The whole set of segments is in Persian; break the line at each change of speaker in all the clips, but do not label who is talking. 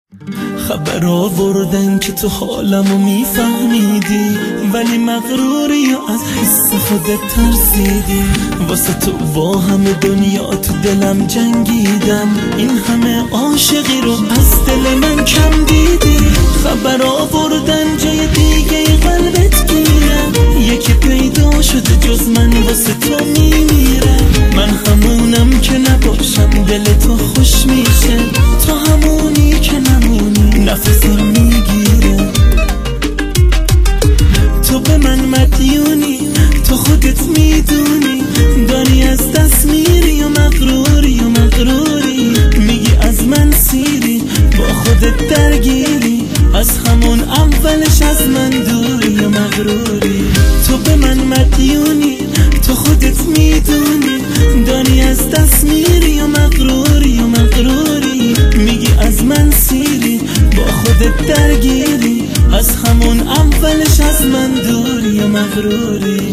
خبر آوردن که تو حالمو میفهمیدی، ولی مغروری یا از حس خودت ترسیدی. واسه تو با همه دنیا تو دلم جنگیدم، این همه عاشقی رو از دل من کم دیدی. خبر آوردن جای دیگه قلبت گیره، یکی پیدا شده جز من واسه تو میمیره. من همونم که نباشم دل تو خوش میشه، تو همونی که نمونی نفسم میگیره. تو به من مدیونی، تو خودت میدونی، داری از دست میری و مغروری و مغروری. میگی از من سیری، با خودت درگیری، از همون اولش از من دوری و مغروری. تو به من مدیونی، تو خودت میدونی، داری از دست میری و مغروری و مغروری. میگی از من سیری، با خودت درگیری، از همون اولش از من دوری و مغروری.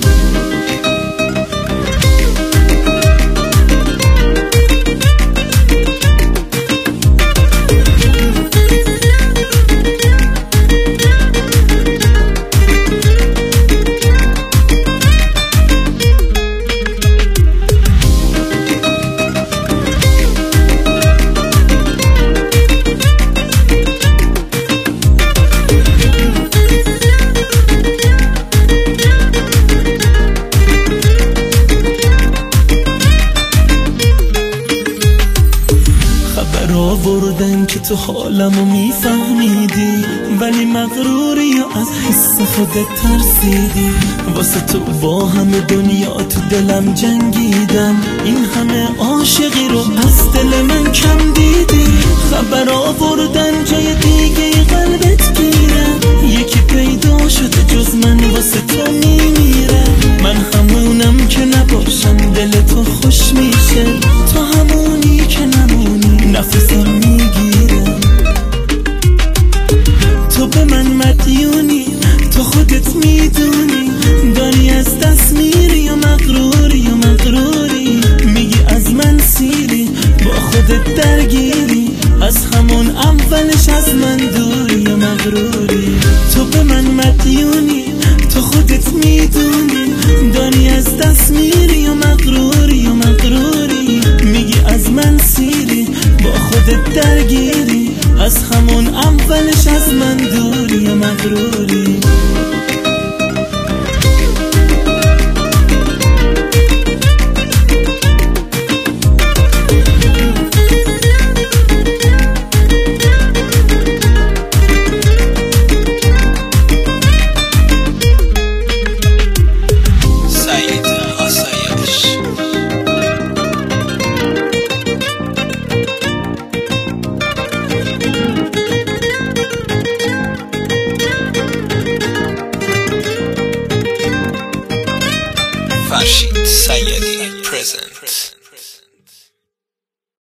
آوردن که تو حالمو میفهمیدی، ولی مغروری یا از حس خودت ترسیدی. واسه تو با همه دنیا تو دلم جنگیدم، این همه عاشقی رو از دل من کم دیدی. خبر آوردن جای دیگه قلبت گیره، یکی پیدا شده جز من واسه تو میمیره. من همونم که نباشم دل تو خوش میشه، تو همونی که نمونی نفسم میگیره. تو به من مدیونی، تو خودت میدونی، داری از دست میری و مغروری و مغروری. میگی از من سیری، با خودت درگیری، از همون اولش از من دوری و مغروری. تو به من مدیونی، تو خودت میدونی، داری از دست میری و مغروری و مغروری. میگی از من سیری، با خودت درگیری، از همون اولش از من دوری و مغروری.
Farshid Sayedi present.